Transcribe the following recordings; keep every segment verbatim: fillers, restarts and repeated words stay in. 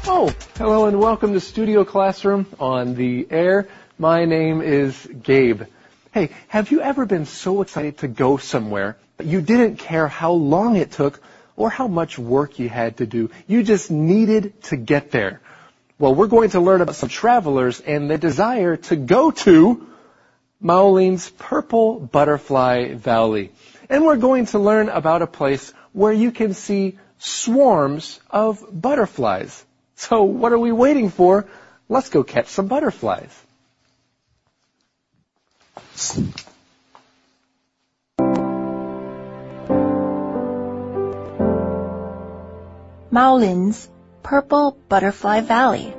Oh, hello and welcome to Studio Classroom on the air. My name is Gabe. Hey, have you ever been so excited to go somewhere that you didn't care how long it took or how much work you had to do? You just needed to get there. Well, we're going to learn about some travelers and their desire to go to Maolin's Purple Butterfly Valley. And we're going to learn about a place where you can see swarms of butterflies. So what are we waiting for? Let's go catch some butterflies. Maolin's Purple Butterfly Valley.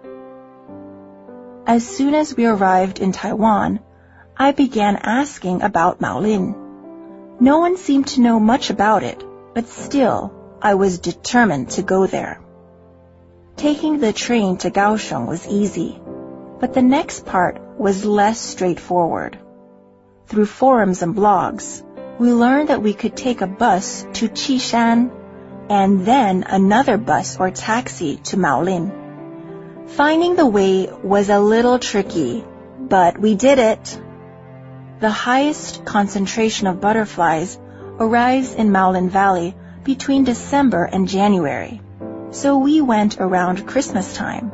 As soon as we arrived in Taiwan, I began asking about Maolin. No one seemed to know much about it, but still, I was determined to go there. Taking the train to Kaohsiung was easy, but the next part was less straightforward. Through forums and blogs, we learned that we could take a bus to Qishan and then another bus or taxi to Maolin. Finding the way was a little tricky, but we did it. The highest concentration of butterflies arrives in Maolin Valley between December and January. So we went around Christmas time.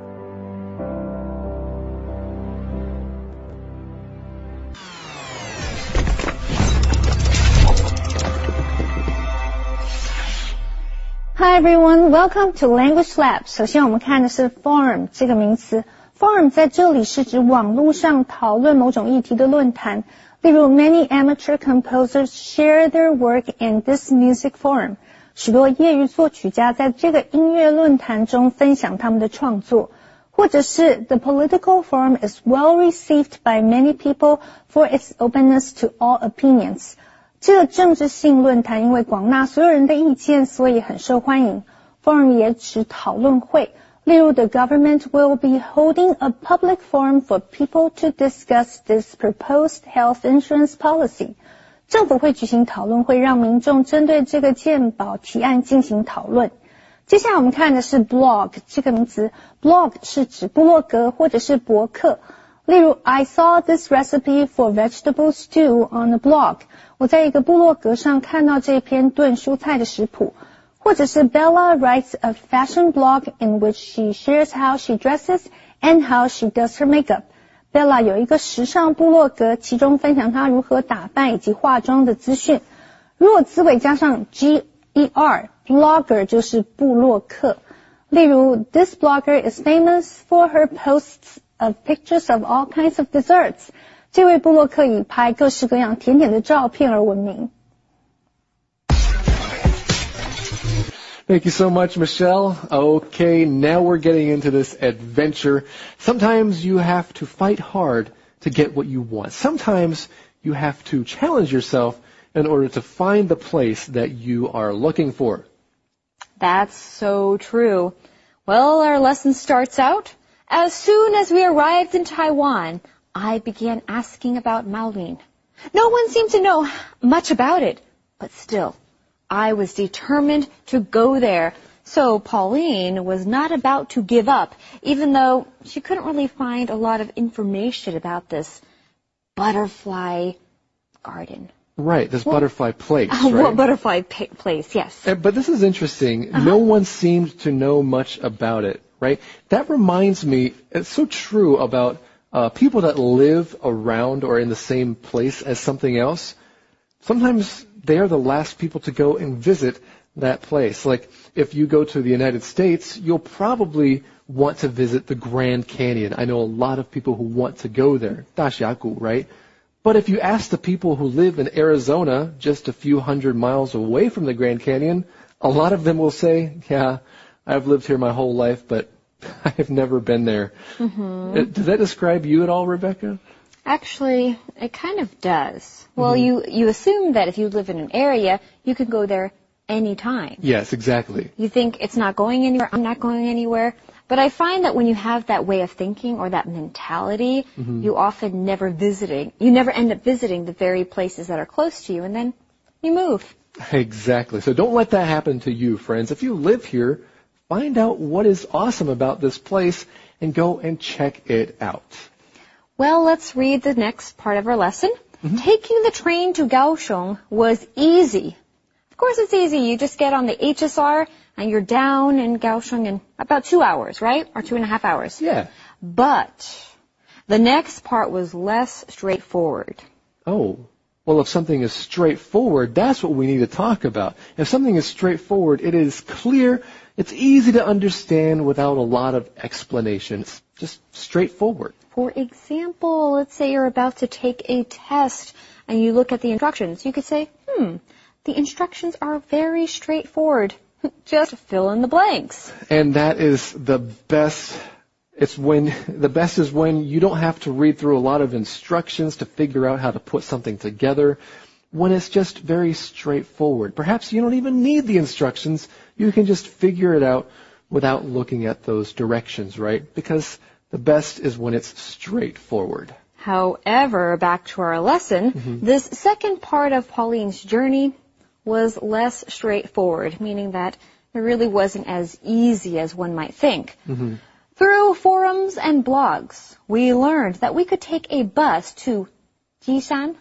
Hi everyone, welcome to Language Lab. 首先我们看的是 forum 这个名词。forum 在这里是指网络上讨论某种议题的论坛。例如 many amateur composers share their work in this music forum. 许多业余作曲家在这个音乐论坛中分享他们的创作。或者是 the political forum is well received by many people for its openness to all opinions. 这个政治性论坛因为广纳所有人的意见，所以很受欢迎。Forum 也指讨论会，例如 the government will be holding a public forum for people to discuss this proposed health insurance policy. 政府会举行讨论会，让民众针对这个健保提案进行讨论。接下来我们看的是 blog 这个名词。blog 是指部落格或者是博客。例如 I saw this recipe for vegetable stew on a blog. 我在一个部落格上看到这篇炖蔬菜的食谱。或者是 Bella writes a fashion blog in which she shares how she dresses and how she does her makeup. Bella 有一个时尚部落格，其中分享她如何打扮以及化妆的资讯。如果字尾加上 G E R, blogger 就是部落客。例如 This blogger is famous for her posts of pictures of all kinds of desserts. 这位部落客以拍各式各样甜点的照片而闻名。 Thank you so much, Michelle. Okay, now we're getting into this adventure. Sometimes you have to fight hard to get what you want. Sometimes you have to challenge yourself in order to find the place that you are looking for. That's so true. Well, our lesson starts out. As soon as we arrived in Taiwan, I began asking about Maolin. No one seemed to know much about it, but still, I was determined to go there. So Pauline was not about to give up, even though she couldn't really find a lot of information about this butterfly garden. Right, this well, butterfly place, uh, right? Well, butterfly pa- place, yes. Uh, but this is interesting. Uh-huh. No one seemed to know much about it, right? That reminds me, it's so true about uh, people that live around or in the same place as something else. Sometimes they are the last people to go and visit that place. Like, if you go to the United States, you'll probably want to visit the Grand Canyon. I know a lot of people who want to go there. 大峡谷, right? But if you ask the people who live in Arizona, just a few hundred miles away from the Grand Canyon, a lot of them will say, yeah, I've lived here my whole life, but I've never been there. Mm-hmm. Does that describe you at all, Rebecca? Actually, it kind of does. Well, mm-hmm. you, you assume that if you live in an area, you can go there anytime. Yes, exactly. You think it's not going anywhere, I'm not going anywhere. But I find that when you have that way of thinking or that mentality, mm-hmm. you often never visiting, you never end up visiting the very places that are close to you, and then you move. Exactly. So don't let that happen to you, friends. If you live here, find out what is awesome about this place and go and check it out. Well, let's read the next part of our lesson. Mm-hmm. Taking the train to Kaohsiung was easy. Of course it's easy. You just get on the H S R and you're down in Kaohsiung in about two hours, right? Or two and a half hours. Yeah. But the next part was less straightforward. Oh. Well, if something is straightforward, that's what we need to talk about. If something is straightforward, it is clear, it's easy to understand without a lot of explanation. It's just straightforward. For example, let's say you're about to take a test and you look at the instructions. You could say, hmm, the instructions are very straightforward. Just fill in the blanks. And that is the best. It's when, the best is when you don't have to read through a lot of instructions to figure out how to put something together, when it's just very straightforward. Perhaps you don't even need the instructions. You can just figure it out without looking at those directions, right? Because the best is when it's straightforward. However, back to our lesson, mm-hmm. this second part of Pauline's journey was less straightforward, meaning that it really wasn't as easy as one might think. Mm-hmm. Through forums and blogs, we learned that we could take a bus to Jishan.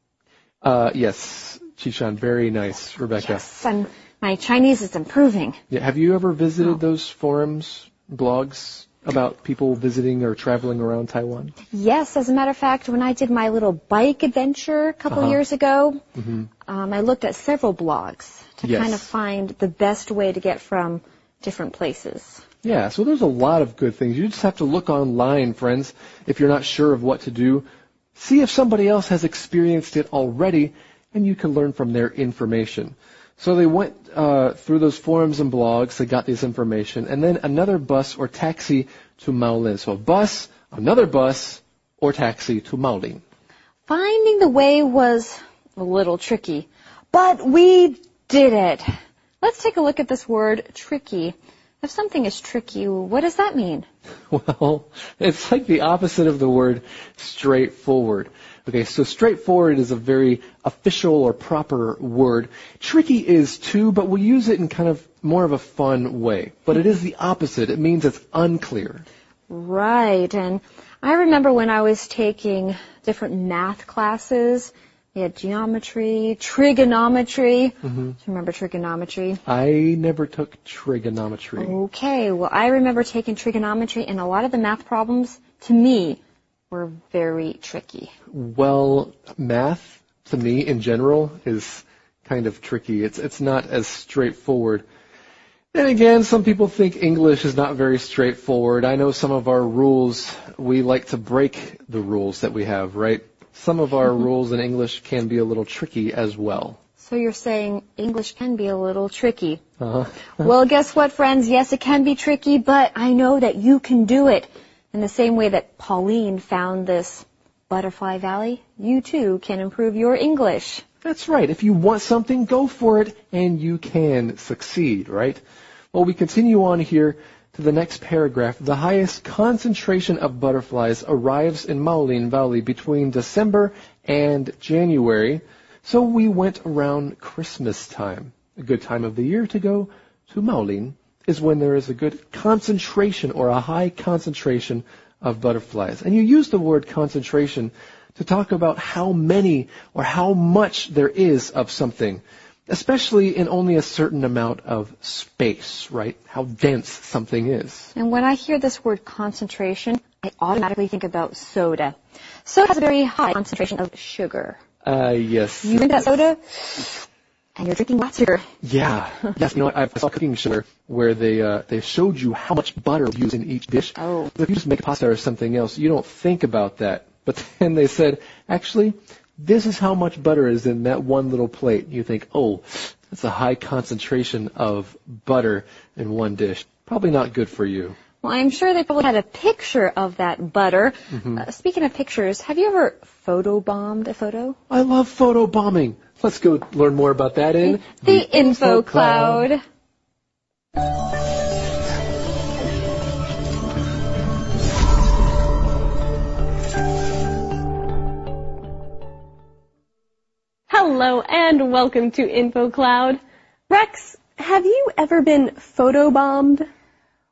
Uh, yes, Jishan, very nice, Rebecca. Yes, and my Chinese is improving. Yeah, have you ever visited oh. those forums, blogs about people visiting or traveling around Taiwan? Yes, as a matter of fact, when I did my little bike adventure a couple uh-huh. years ago, mm-hmm. um, I looked at several blogs to yes. kind of find the best way to get from different places. Yeah, so there's a lot of good things. You just have to look online, friends, if you're not sure of what to do. See if somebody else has experienced it already, and you can learn from their information. So they went uh, through those forums and blogs, they got this information, and then another bus or taxi to Maolin. So a bus, another bus, or taxi to Maolin. Finding the way was a little tricky, but we did it. Let's take a look at this word, tricky. If something is tricky, what does that mean? Well, it's like the opposite of the word straightforward. Okay, so straightforward is a very official or proper word. Tricky is too, but we use it in kind of more of a fun way. But it is the opposite. It means it's unclear. Right, and I remember when I was taking different math classes, we had geometry, trigonometry. Mm-hmm. Do you remember trigonometry? I never took trigonometry. Okay, well, I remember taking trigonometry, and a lot of the math problems, to me, were very tricky. Well, math, to me, in general, is kind of tricky. It's it's not as straightforward. Then again, some people think English is not very straightforward. I know some of our rules, we like to break the rules that we have, right? Some of our mm-hmm. rules in English can be a little tricky as well. So you're saying English can be a little tricky. Uh-huh. Well, guess what, friends? Yes, it can be tricky, but I know that you can do it. In the same way that Pauline found this butterfly valley, you too can improve your English. That's right. If you want something, go for it, and you can succeed, right? Well, we continue on here to the next paragraph. The highest concentration of butterflies arrives in Maolin Valley between December and January. So we went around Christmas time. A good time of the year to go to Maolin is when there is a good concentration or a high concentration of butterflies. And you use the word concentration to talk about how many or how much there is of something, especially in only a certain amount of space, right? How dense something is. And when I hear this word concentration, I automatically think about soda. Soda has a very high concentration of sugar. Uh, yes. You drink that soda, and you're drinking lots of sugar. Yeah. Yes, you know what? I saw cooking sugar where they uh, they showed you how much butter you use in each dish. Oh. If you just make pasta or something else, you don't think about that. But then they said, actually, this is how much butter is in that one little plate. You think, oh, that's a high concentration of butter in one dish. Probably not good for you. Well, I'm sure they probably had a picture of that butter. Mm-hmm. Uh, speaking of pictures, have you ever photobombed a photo? I love photobombing. Let's go learn more about that in the, the Info Cloud. Hello and welcome to Info Cloud. Rex, have you ever been photobombed?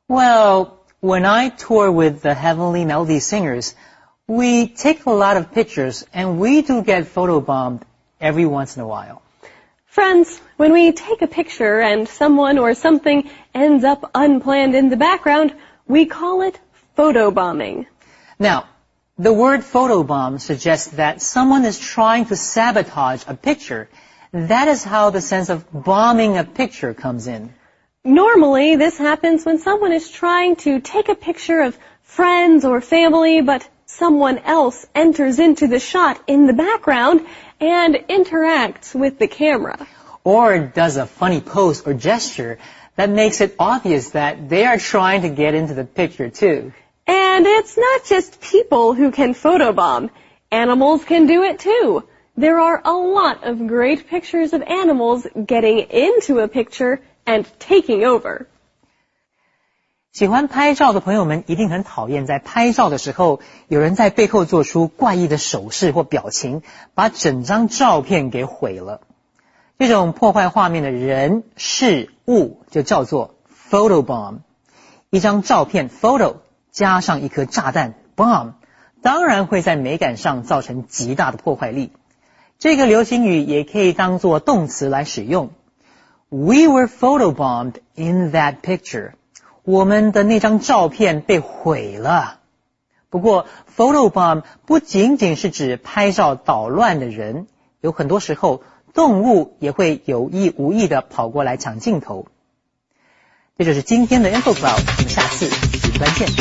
Well, when I tour with the Heavenly Melody Singers, we take a lot of pictures and we do get photobombed every once in a while. Friends, when we take a picture and someone or something ends up unplanned in the background, we call it photobombing. Now, the word photobomb suggests that someone is trying to sabotage a picture. That is how the sense of bombing a picture comes in. Normally, this happens when someone is trying to take a picture of friends or family, but someone else enters into the shot in the background and interacts with the camera. Or does a funny pose or gesture that makes it obvious that they are trying to get into the picture too. And it's not just people who can photobomb. Animals can do it too. There are a lot of great pictures of animals getting into a picture and taking over. 喜欢拍照的朋友们一定很讨厌在拍照的时候有人在背后做出怪异的手势或表情，把整张照片给毁了。这种破坏画面的人、事、物就叫做 photobomb。一张照片 photo 加上一颗炸弹 bomb， 当然会在美感上造成极大的破坏力。这个流行语也可以当作动词来使用。We were photobombed in that picture. 我们的那张照片被毁了。不过 photobomb 不仅仅是指拍照捣乱的人，有很多时候动物也会有意无意地跑过来抢镜头。这就是今天的 InfoCloud， 我们下次云端见。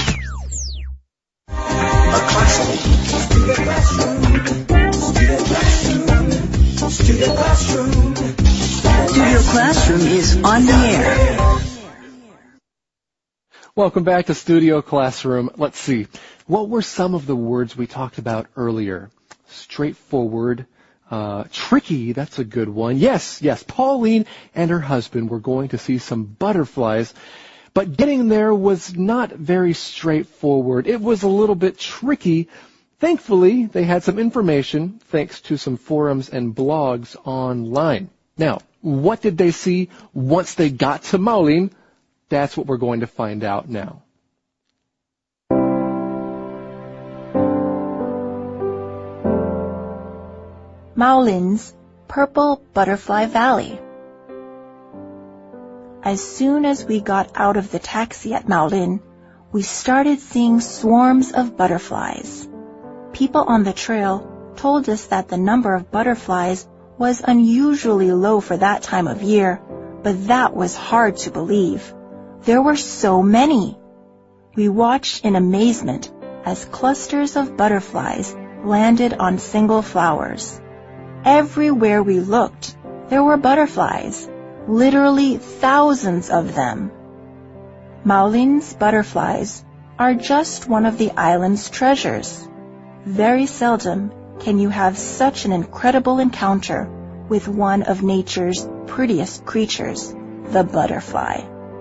Studio Classroom is on the air. Welcome back to Studio Classroom. Let's see. What were some of the words we talked about earlier? Straightforward. Uh, tricky, that's a good one. Yes, yes, Pauline and her husband were going to see some butterflies, but getting there was not very straightforward. It was a little bit tricky. Thankfully, they had some information thanks to some forums and blogs online. Now, what did they see once they got to Maolin? That's what we're going to find out now. Maolin's Purple Butterfly Valley. As soon as we got out of the taxi at Maolin, we started seeing swarms of butterflies. People on the trail told us that the number of butterflies was unusually low for that time of year, but that was hard to believe. There were so many. We watched in amazement as clusters of butterflies landed on single flowers. Everywhere we looked, there were butterflies, literally thousands of them. Maolin's butterflies are just one of the island's treasures. Very seldom can you have such an incredible encounter with one of nature's prettiest creatures, the butterfly.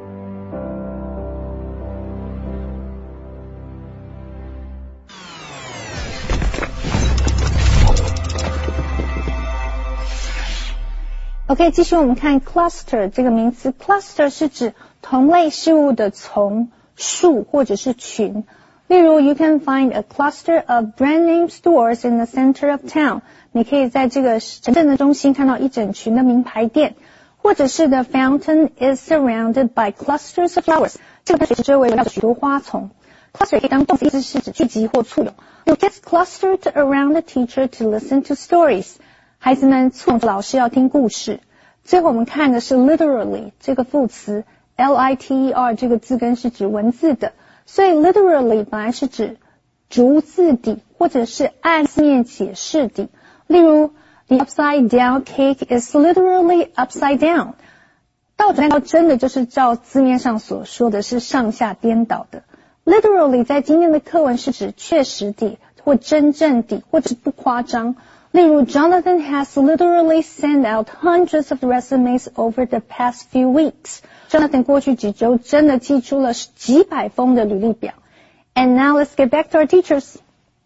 OK， 继续我们看 cluster 这个名词。cluster 是指同类事物的丛、树或者是群。例如 you can find a cluster of brand name stores in the center of town. 你可以在这个城镇的中心看到一整群的名牌店。或者是 the fountain is surrounded by clusters of flowers. 这个水池周围围绕着许多花丛。cluster 也可以当动词，意思是指聚集或簇拥。You get clustered around the teacher to listen to stories. 孩子们簇拥着老师要听故事。最后我们看的是 literally 这个副词 L I T E R 这个字根是指文字的，所以 literally 本来是指逐字底或者是按字面解释底。例如 the upside down cake is literally upside down. 倒转蛋糕真的就是照字面上所说的是上下颠倒的。literally 在今天的课文是指确实底或真正底或者是不夸张。例如 Jonathan has literally sent out hundreds of resumes over the past few weeks. Jonathan 过去几周真的寄出了几百封的履历表。And now let's get back to our teachers.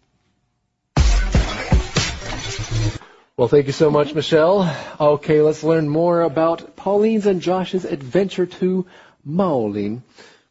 Well, thank you so much, Michelle. Okay, let's learn more about Pauline's and Josh's adventure to Maolin.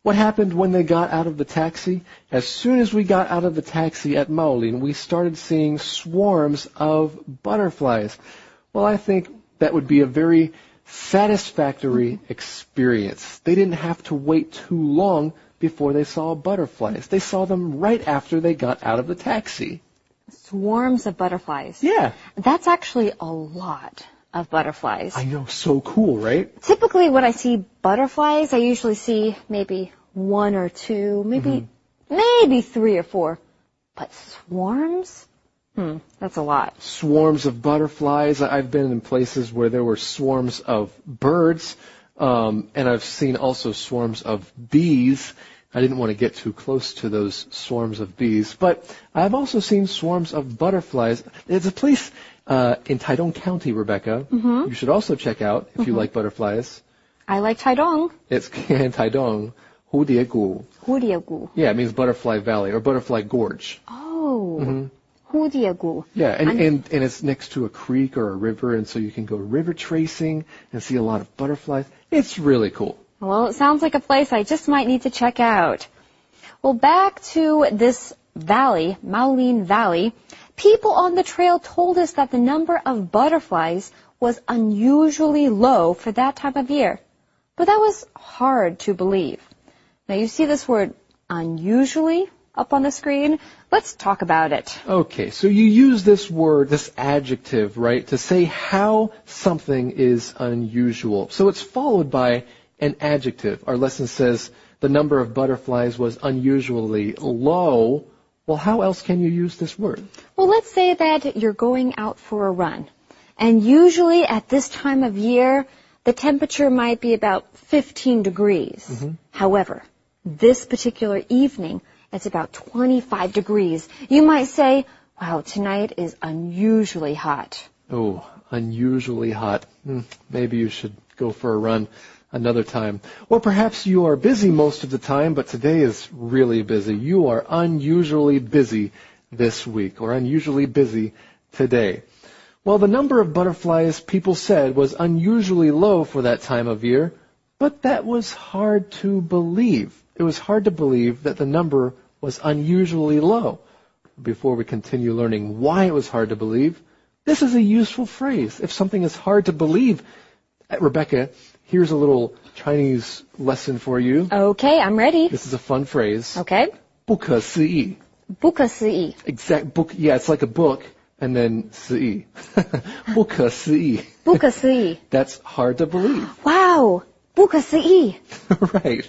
What happened when they got out of the taxi? As soon as we got out of the taxi at Maolin, we started seeing swarms of butterflies. Well, I think that would be a very satisfactory experience. They didn't have to wait too long before they saw butterflies. They saw them right after they got out of the taxi. Swarms of butterflies. Yeah. That's actually a lot of butterflies. I know, so cool, right? Typically when I see butterflies, I usually see maybe one or two, maybe mm-hmm. maybe three or four. But swarms? Hmm, that's a lot. Swarms of butterflies. I've been in places where there were swarms of birds, um, and I've seen also swarms of bees. I didn't want to get too close to those swarms of bees, but I've also seen swarms of butterflies. There's a place uh, in Taidong County, Rebecca, mm-hmm. you should also check out if mm-hmm. you like butterflies. I like Taidong. It's in Taidong, Hudiegu. Hudiegu. Yeah, it means butterfly valley or butterfly gorge. Oh. Mm-hmm. Hudiegu. Yeah, and, and, and it's next to a creek or a river, and so you can go river tracing and see a lot of butterflies. It's really cool. Well, it sounds like a place I just might need to check out. Well, back to this valley, Maolin Valley, people on the trail told us that the number of butterflies was unusually low for that time of year. But that was hard to believe. Now, you see this word unusually up on the screen. Let's talk about it. Okay, so you use this word, this adjective, right, to say how something is unusual. So it's followed by an adjective. Our lesson says the number of butterflies was unusually low. Well, how else can you use this word? Well, let's say that you're going out for a run. And usually at this time of year, the temperature might be about fifteen degrees. Mm-hmm. However, this particular evening, it's about twenty-five degrees. You might say, wow, tonight is unusually hot. Oh, unusually hot. Hmm, maybe you should go for a run another time. Or perhaps you are busy most of the time, but today is really busy. You are unusually busy this week, or unusually busy today. Well, the number of butterflies, people said, was unusually low for that time of year, but that was hard to believe. It was hard to believe that the number was unusually low. Before we continue learning why it was hard to believe, this is a useful phrase. If something is hard to believe, Rebecca, here's a little Chinese lesson for you. Okay, I'm ready. This is a fun phrase. Okay. 不可思议. 不可思议. Exact book. Yeah, it's like a book and then 思议. 不可思议. 不可思议. That's hard to believe. Wow. 不可思议. Right.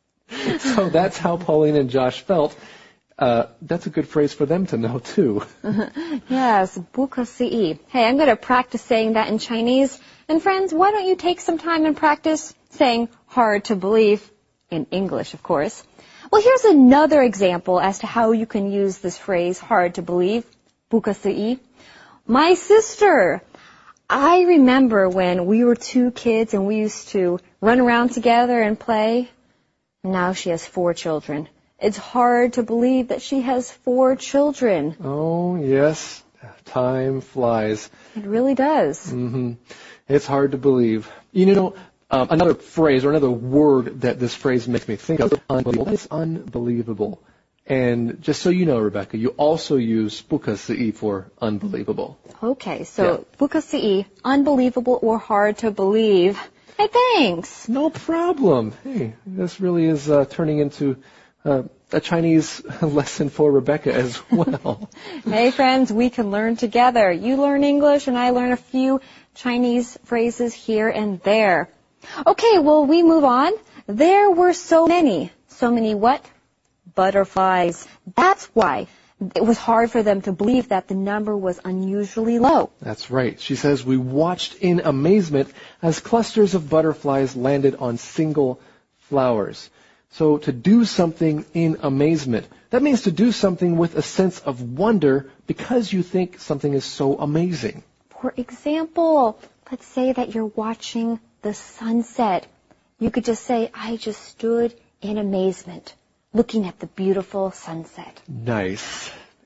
So that's how Pauline and Josh felt. Uh, that's a good phrase for them to know, too. Yes, 不可思议. Hey, I'm going to practice saying that in Chinese. And friends, why don't you take some time and practice saying hard to believe in English, of course. Well, here's another example as to how you can use this phrase, hard to believe, 不可思议. My sister. I remember when we were two kids and we used to run around together and play. Now she has four children. It's hard to believe that she has four children. Oh, yes. Time flies. It really does. Mm-hmm. It's hard to believe. You know, um, another phrase or another word that this phrase makes me think of, unbelievable. That is unbelievable. And just so you know, Rebecca, you also use 不可思议 for unbelievable. Okay, so 不可思议, unbelievable or hard to believe. Hey, thanks. No problem. Hey, this really is uh, turning into uh, a Chinese lesson for Rebecca as well. Hey, friends, we can learn together. You learn English and I learn a few Chinese phrases here and there. Okay, well, we move on. There were so many. So many what? Butterflies. That's why it was hard for them to believe that the number was unusually low. That's right. She says, we watched in amazement as clusters of butterflies landed on single flowers. So to do something in amazement, that means to do something with a sense of wonder because you think something is so amazing. For example, let's say that you're watching the sunset. You could just say, I just stood in amazement looking at the beautiful sunset. Nice.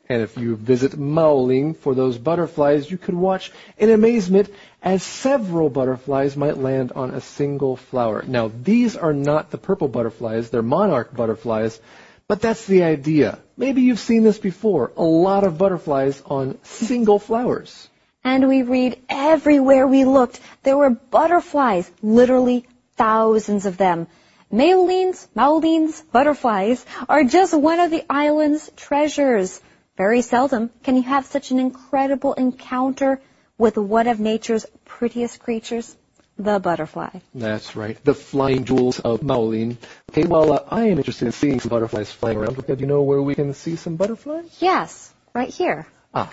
And if you visit Maoling for those butterflies, you could watch in amazement as several butterflies might land on a single flower. Now, these are not the purple butterflies, they're monarch butterflies, but that's the idea. Maybe you've seen this before, a lot of butterflies on single flowers. And we read everywhere we looked, there were butterflies, literally thousands of them. Maolines, Maolines, butterflies are just one of the island's treasures. Very seldom can you have such an incredible encounter with one of nature's prettiest creatures, the butterfly. That's right, the flying jewels of Maolin. Okay, well, uh, I am interested in seeing some butterflies flying around. Do you know where we can see some butterflies? Yes, right here. Ah.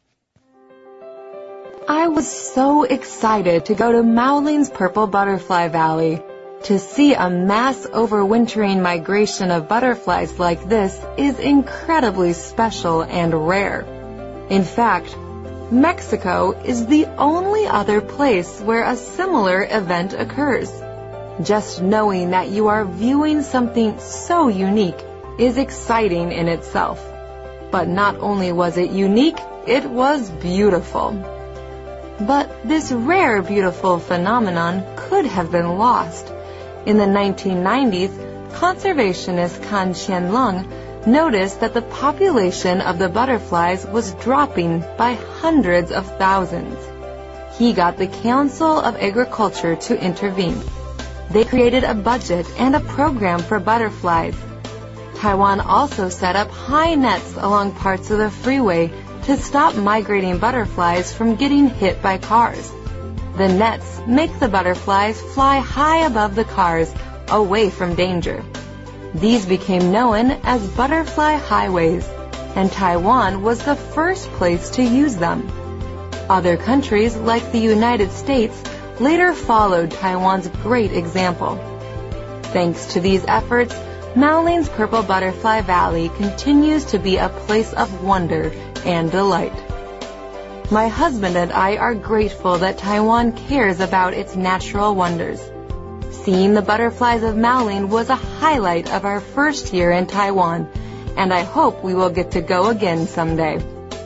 I was so excited to go to Maolin's Purple Butterfly Valley. To see a mass overwintering migration of butterflies like this is incredibly special and rare. In fact, Mexico is the only other place where a similar event occurs. Just knowing that you are viewing something so unique is exciting in itself. But not only was it unique, it was beautiful. But this rare, beautiful phenomenon could have been lost. In the nineteen nineties, conservationist Kan Qianlong noticed that the population of the butterflies was dropping by hundreds of thousands. He got the Council of Agriculture to intervene. They created a budget and a program for butterflies. Taiwan also set up high nets along parts of the freeway to stop migrating butterflies from getting hit by cars. The nets make the butterflies fly high above the cars, away from danger. These became known as butterfly highways, and Taiwan was the first place to use them. Other countries, like the United States, later followed Taiwan's great example. Thanks to these efforts, Maoling's Purple Butterfly Valley continues to be a place of wonder and delight. My husband and I are grateful that Taiwan cares about its natural wonders. Seeing the butterflies of Maoling was a highlight of our first year in Taiwan, and I hope we will get to go again someday.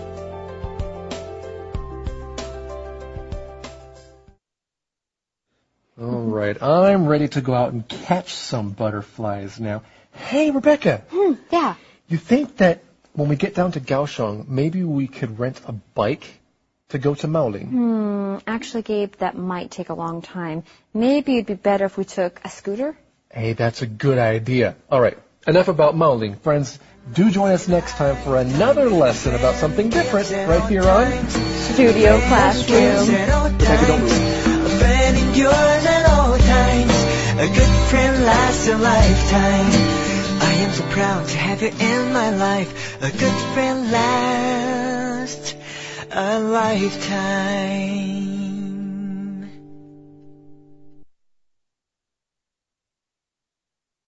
All right, I'm ready to go out and catch some butterflies now. Hey, Rebecca. Hmm, yeah. You think that when we get down to Kaohsiung, maybe we could rent a bike to go to Maoling? Hmm, actually, Gabe, that might take a long time. Maybe it'd be better if we took a scooter? Hey, that's a good idea. All right, enough about Maoling. Friends, do join us next time for another lesson about something different right here on Studio Classroom. Rebecca, don't move. A friend endures at all times. A good friend lasts a lifetime. I am so proud to have you in my life. A good friend lasts a lifetime.